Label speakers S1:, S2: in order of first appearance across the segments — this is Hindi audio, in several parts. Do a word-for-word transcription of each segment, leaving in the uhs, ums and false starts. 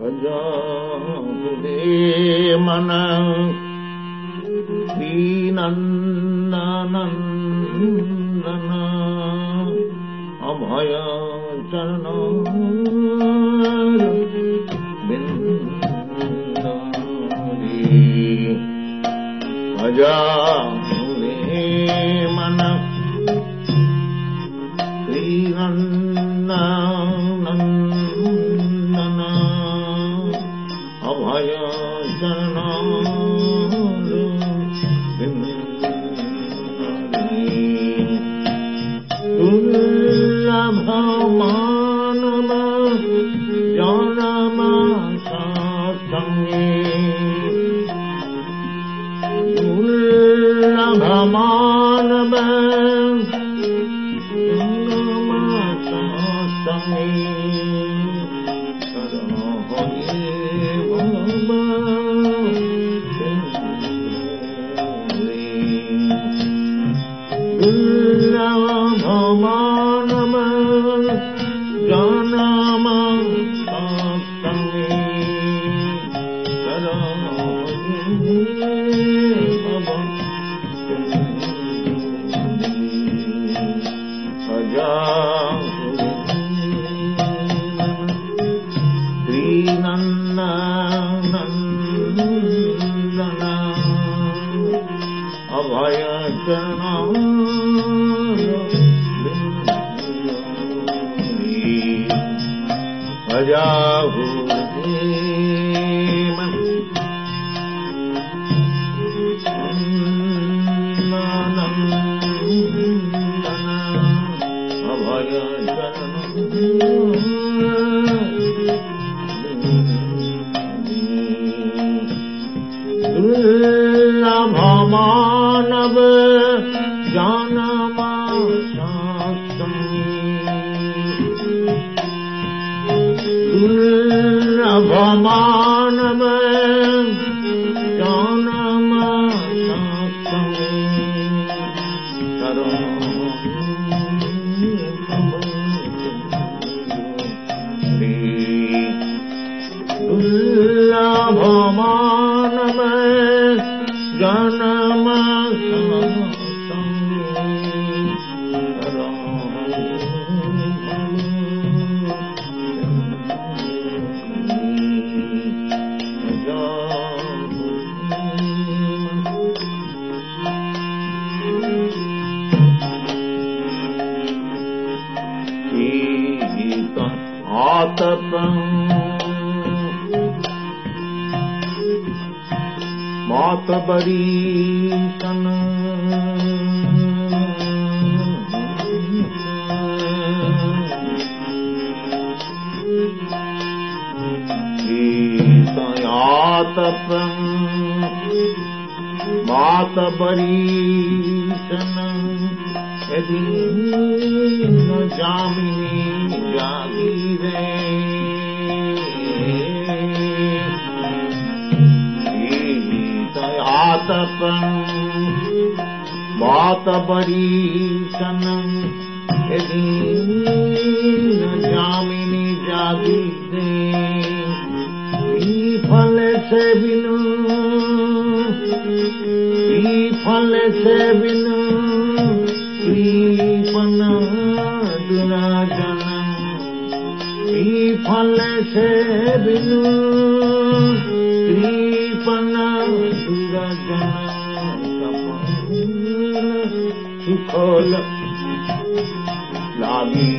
S1: भजाहुरे मन दीनन्दनन्दन अभय चरण भजाहुरे मन दीनन्दनन्दन अभय चरण दुर्लभ मानव जनम सत्संगे दुर्लभ मानव जनम सत्संगे दुर्लभ मानव जनम सत्संगे श्रीनन्दनन्दन अभय चरण भजाहुरे मन नन्दनन्दन अभय चरण दुर्लभ मानव जनम दुर्लभ मानव जनम दुर्लभ मानव जनम आतपं मातबरीशन आतपं मातबरीशन यदि न जामिनी जागीरे आतपं मातबरीशन यदि न जामिनी जागीरे फल से बिनु फल से बिनु कृपण दुराजन फल से बिनु कृपण दुराजन सुखोल लागी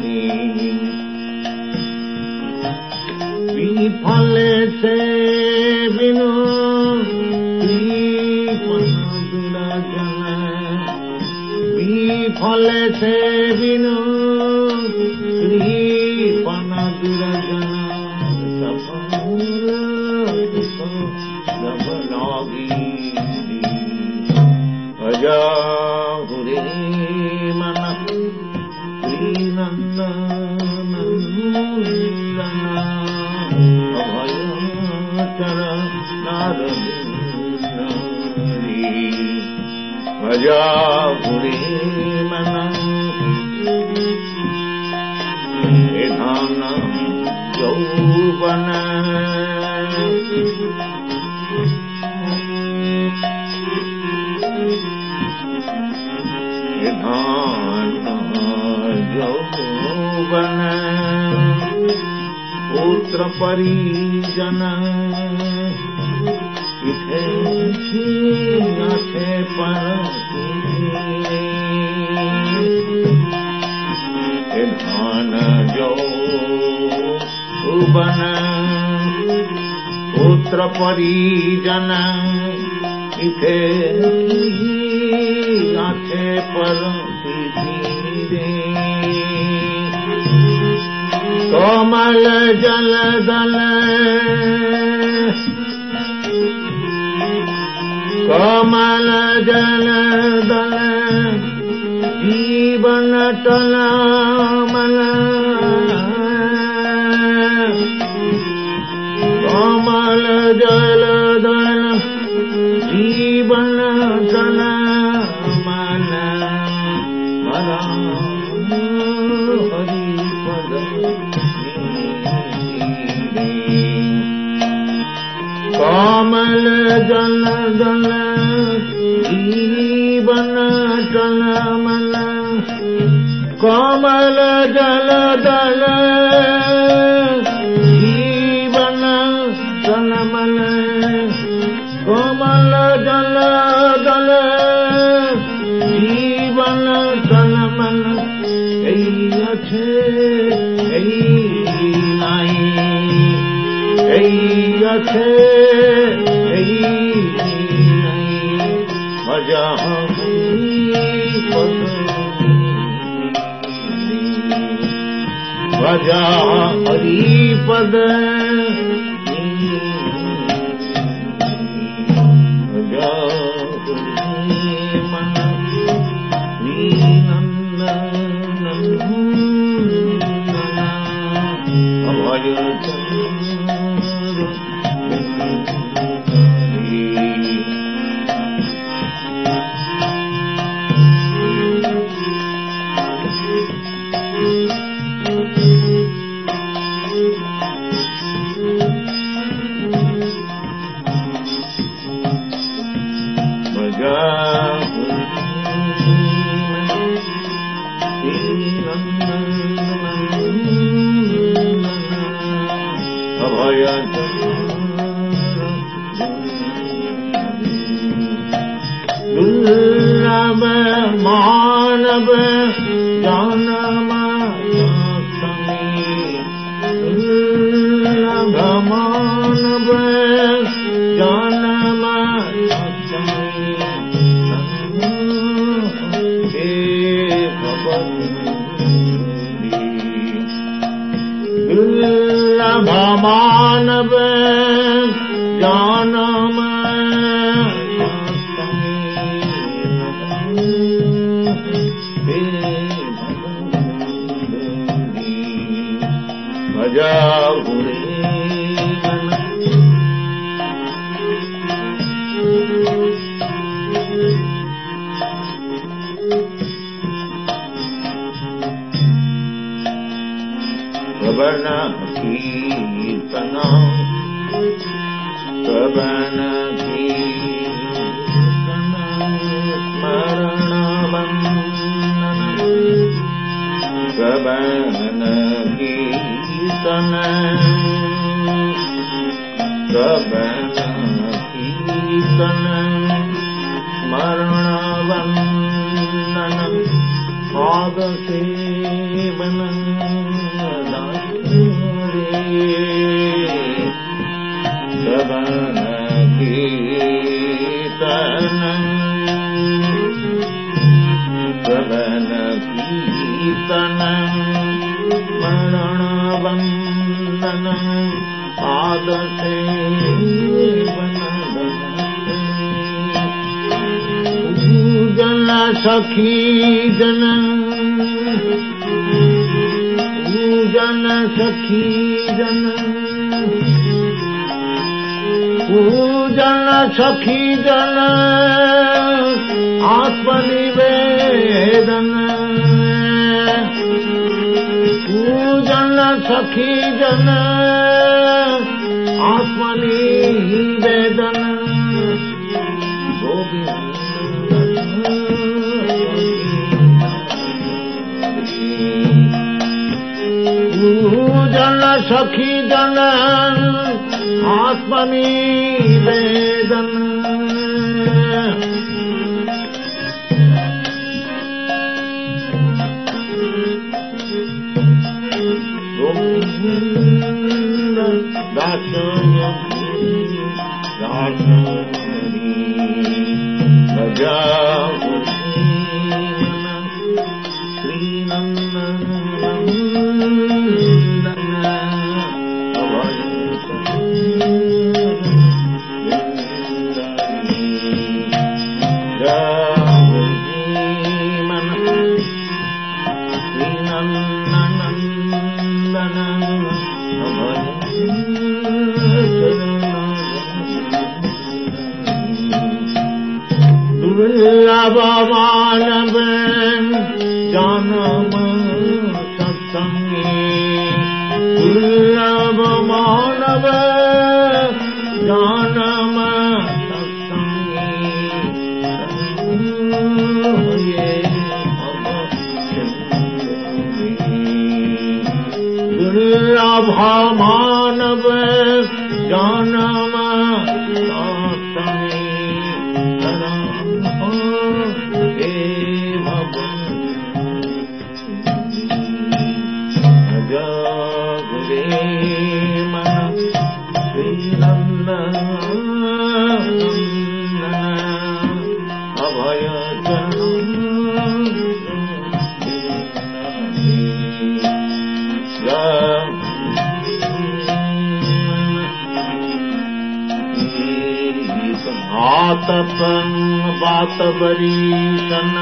S1: फल से बिनु कृपण दुराजन फल से बिनु कृपण दुराजन सब लागी भजाहुरे मन श्रीनन्दनन्दन अभय चरण भजाहुरे मन यौवन विधान यौवन पुत्र परिजन इथे थे पर विधान यौवन पुत्र परिजन इथे थे पर कोमल जल दल कोमल जल दल जीवन टलमल कोमल जल दल जीवन टलमल मरा कोमल जल दल जीवन टलमल कोमल जल दल जीवन टलमल कोमल जल दल जीवन टलमल अच्छे नाई अच्छे मजा मजा हरि पद मजा मन दुर्लभ मानव जन्म दुर्लभ मानव जन्म दुर्लभ मानव जन्म मजा श्रवण कीर्तन श्रवण कीर्तन स्मरण वंदन श्रवण कीर्तन श्रवण कीर्तन स्मरण वंदन पाद सेवन श्रवण कीर्तन श्रवण कीर्तन स्मरण वंदन पाद सेवन पूजन सखी जन पूजन सखी जन पूजन सखी जन आत्मनिवेदन पूजन सखी जन आत्मनि वेदन जन सखी जन आत्मनि वेदन दुर्लभ मानव जानम सत्संगी दुर्लभ मानव जानम सत्संगी दुर्लभ मानव जानम सत्संगी आतपन बात बरीशन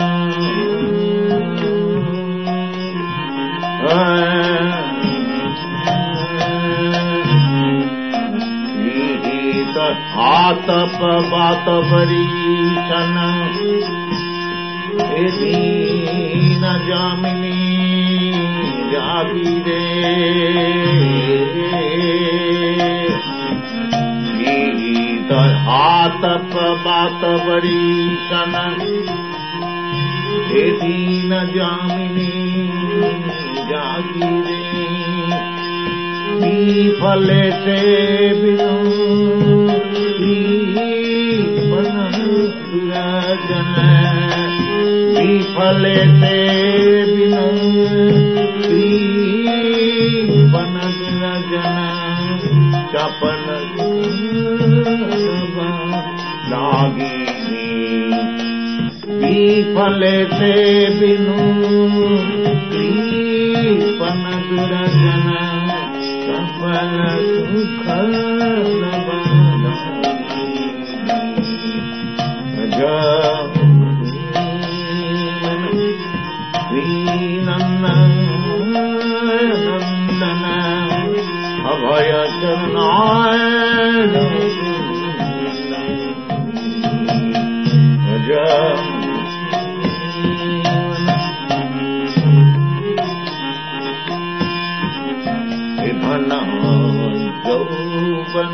S1: आतप बात बरीशन दीन जामिनी जागी रे आतप बात बरीशन हे दीन जामिनी जागी रे फले से बिनु दुराजन फले से बिनु बन दुराजन चपन फले से बिनु पन दुरजन सफल सुख नंदन अभय चरणाय धन यौवन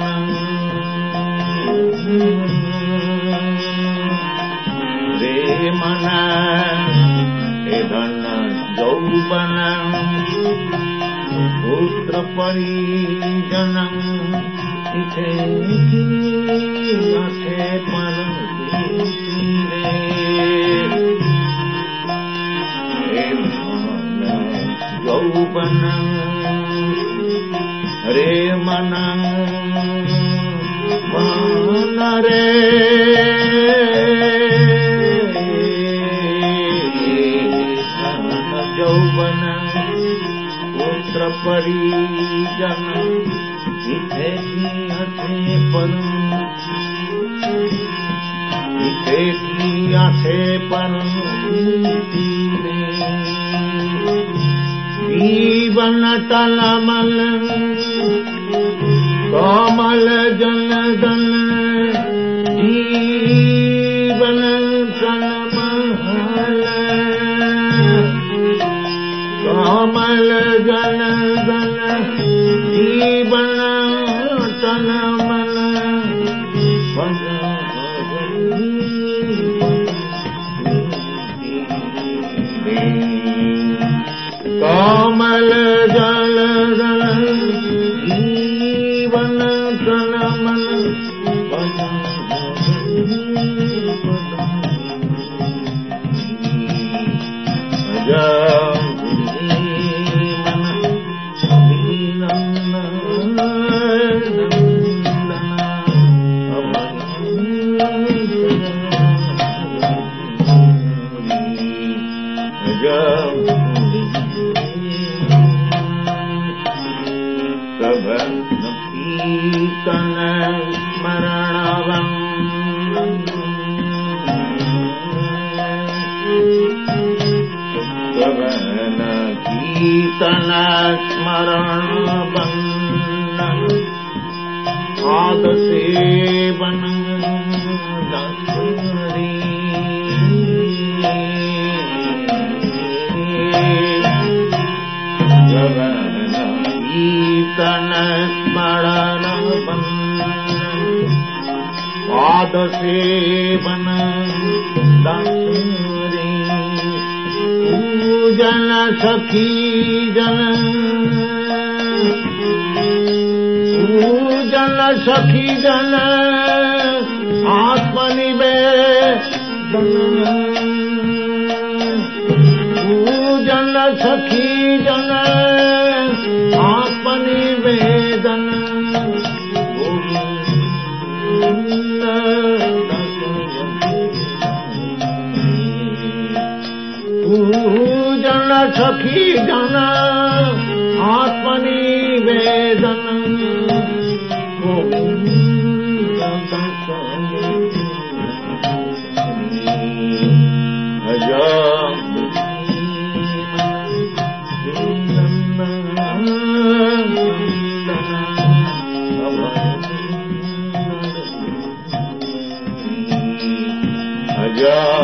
S1: रे मन हे धन यौवन पुत्र परिजन इथे अथे पर यौवन रे मन मन रे यौवन पुत्र परिजन इथे अथे पर इथे अथे पर जीवन टलमल कोमल जनदन जीवन टलमल कोमल जनदन जीवन तन मन कीर्तन स्मरणवन् श्रवण कीर्तन स्मरणवन् आद सेवन दसरी श्रवण कीर्तन स्मरण पाद सेवन दसरी पूजन सखी जन पूजन सखी जन आत्मनिवेदन पूजन सखी जन आत्मनिवेदन पूजन सखी जन आत्मनिवेदन Yeah.